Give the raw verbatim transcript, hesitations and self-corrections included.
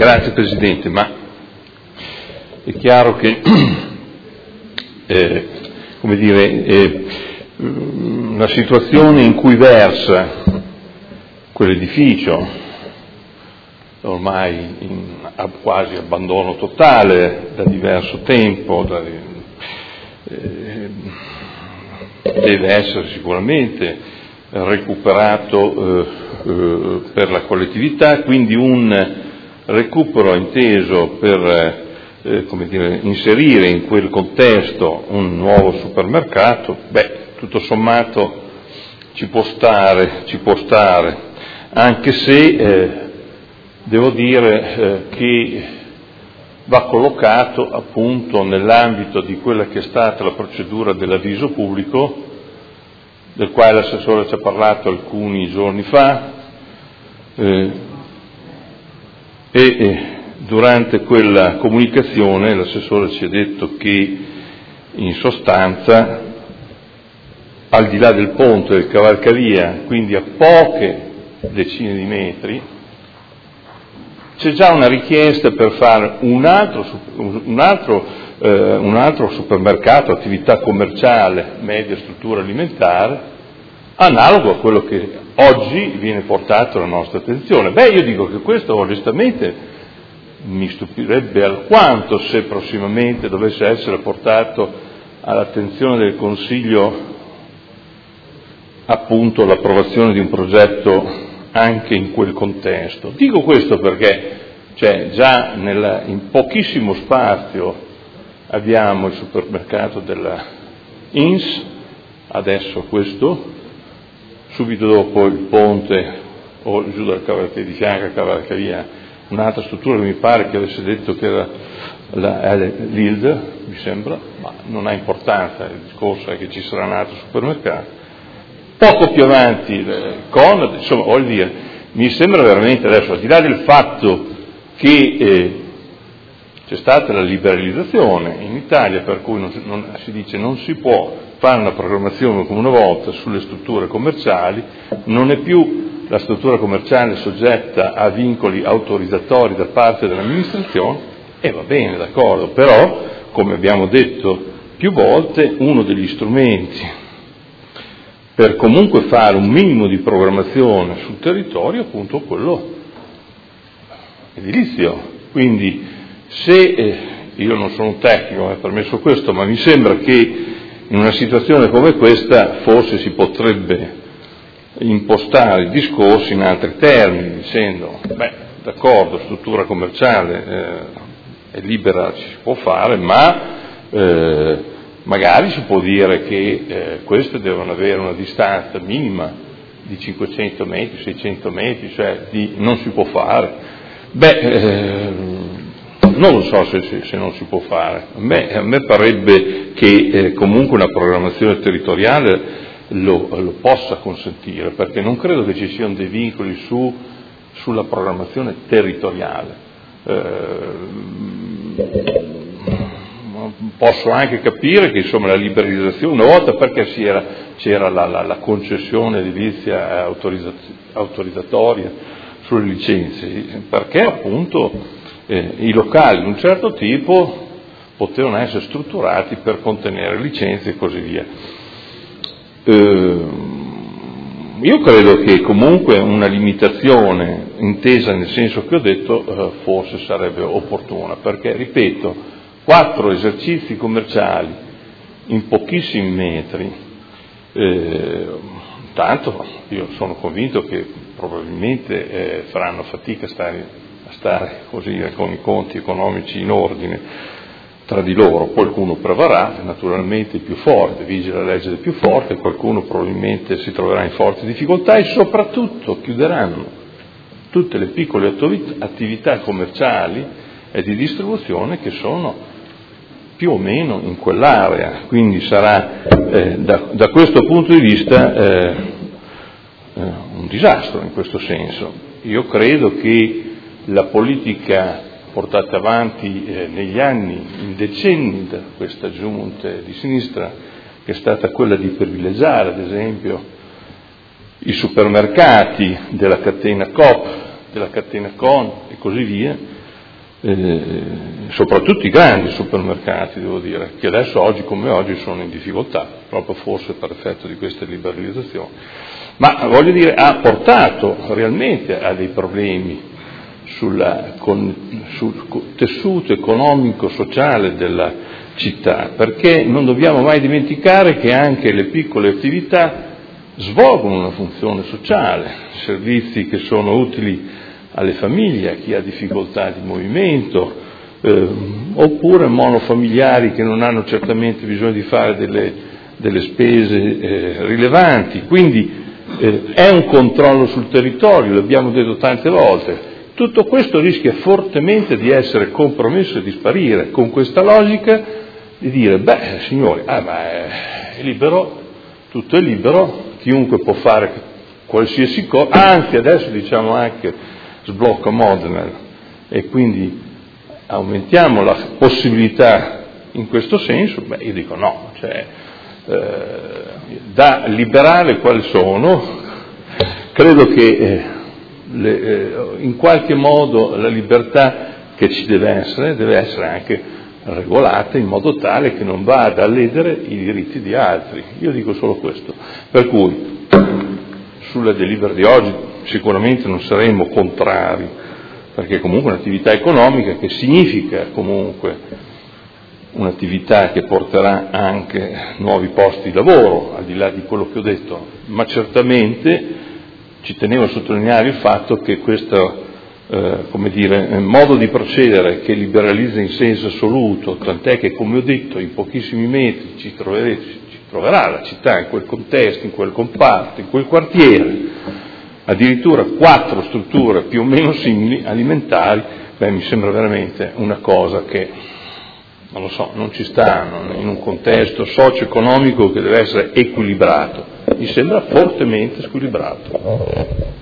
Grazie Presidente, ma è chiaro che eh, come dire, eh, una situazione in cui versa quell'edificio, ormai in quasi abbandono totale da diverso tempo, da, eh, deve essere sicuramente recuperato eh, eh, per la collettività, quindi un recupero inteso per eh, come dire, inserire in quel contesto un nuovo supermercato, beh, tutto sommato ci può stare, ci può stare, anche se eh, devo dire eh, che va collocato appunto nell'ambito di quella che è stata la procedura dell'avviso pubblico, del quale l'assessore ci ha parlato alcuni giorni fa, eh, e eh, durante quella comunicazione l'assessore ci ha detto che in sostanza, al di là del ponte del Cavalcavia, quindi a poche decine di metri, c'è già una richiesta per fare un altro, un altro, eh, un altro supermercato, attività commerciale, media struttura alimentare, analogo a quello che oggi viene portato alla nostra attenzione. Beh, io dico che questo onestamente mi stupirebbe alquanto se prossimamente dovesse essere portato all'attenzione del Consiglio appunto l'approvazione di un progetto anche in quel contesto. Dico questo perché cioè, già nella, in pochissimo spazio abbiamo il supermercato della I N S, adesso questo, subito dopo il ponte o giù dal Cavalcavia, di fianco a Cavalcavia, un'altra struttura che mi pare che avesse detto che era la, l'I L D, mi sembra, ma non ha importanza, il discorso è che ci sarà un altro supermercato. Poco più avanti il Conad, insomma, voglio dire, mi sembra veramente adesso, al di là del fatto che eh, c'è stata la liberalizzazione in Italia, per cui non, non, si dice non si può fare una programmazione come una volta sulle strutture commerciali, non è più la struttura commerciale soggetta a vincoli autorizzatori da parte dell'amministrazione, e va bene, d'accordo, però, come abbiamo detto più volte, uno degli strumenti per comunque fare un minimo di programmazione sul territorio, appunto quello edilizio. Quindi se, eh, io non sono un tecnico, è permesso questo, ma mi sembra che in una situazione come questa forse si potrebbe impostare il discorso in altri termini, dicendo, beh, d'accordo, struttura commerciale eh, è libera, ci si può fare, ma eh, magari si può dire che eh, queste devono avere una distanza minima di cinquecento metri, seicento metri, cioè di, non si può fare. Beh, eh, non lo so se, se, se non si può fare. A me, a me parebbe che eh, comunque una programmazione territoriale lo, lo possa consentire, perché non credo che ci siano dei vincoli su, sulla programmazione territoriale. Eh, Posso anche capire che insomma la liberalizzazione, una volta perché si era, c'era la, la, la concessione edilizia autorizzatoria sulle licenze, perché appunto eh, i locali di un certo tipo potevano essere strutturati per contenere licenze e così via. Eh, io credo che comunque una limitazione intesa nel senso che ho detto eh, forse sarebbe opportuna, perché ripeto, quattro esercizi commerciali in pochissimi metri, eh, tanto io sono convinto che probabilmente eh, faranno fatica a stare, a stare così con i conti economici in ordine tra di loro, qualcuno prevarrà, naturalmente il più forte, vige la legge del più forte, qualcuno probabilmente si troverà in forti difficoltà e soprattutto chiuderanno tutte le piccole attività commerciali e di distribuzione che sono più o meno in quell'area, quindi sarà eh, da, da questo punto di vista eh, eh, un disastro in questo senso. Io credo che la politica portata avanti eh, negli anni, in decenni da questa giunta di sinistra, che è stata quella di privilegiare ad esempio i supermercati della catena Coop, della catena Con e così via, eh, soprattutto i grandi supermercati, devo dire, che adesso oggi come oggi sono in difficoltà, proprio forse per effetto di queste liberalizzazioni. Ma voglio dire, ha portato realmente a dei problemi sulla, con, sul tessuto economico-sociale della città, perché non dobbiamo mai dimenticare che anche le piccole attività svolgono una funzione sociale, servizi che sono utili alle famiglie, a chi ha difficoltà di movimento, eh, oppure monofamiliari che non hanno certamente bisogno di fare delle, delle spese eh, rilevanti. Quindi eh, è un controllo sul territorio, l'abbiamo detto tante volte. Tutto questo rischia fortemente di essere compromesso e di sparire con questa logica di dire, beh signori, ah, ma è libero, tutto è libero, chiunque può fare qualsiasi cosa, anzi adesso diciamo anche sblocca Modena e quindi aumentiamo la possibilità in questo senso. Beh, io dico no, cioè eh, da liberare quali sono, credo che eh, le, eh, in qualche modo la libertà che ci deve essere deve essere anche regolata in modo tale che non vada a ledere i diritti di altri. Io dico solo questo. Per cui sulla delibera di oggi sicuramente non saremmo contrari, perché comunque è un'attività economica che significa comunque un'attività che porterà anche nuovi posti di lavoro, al di là di quello che ho detto, ma certamente ci tenevo a sottolineare il fatto che questo Eh, come dire, modo di procedere che liberalizza in senso assoluto, tant'è che, come ho detto, in pochissimi metri ci, ci troverà la città in quel contesto, in quel comparto, in quel quartiere, addirittura quattro strutture più o meno simili, alimentari, beh, mi sembra veramente una cosa che, non lo so, non ci sta in un contesto socio-economico che deve essere equilibrato, mi sembra fortemente squilibrato.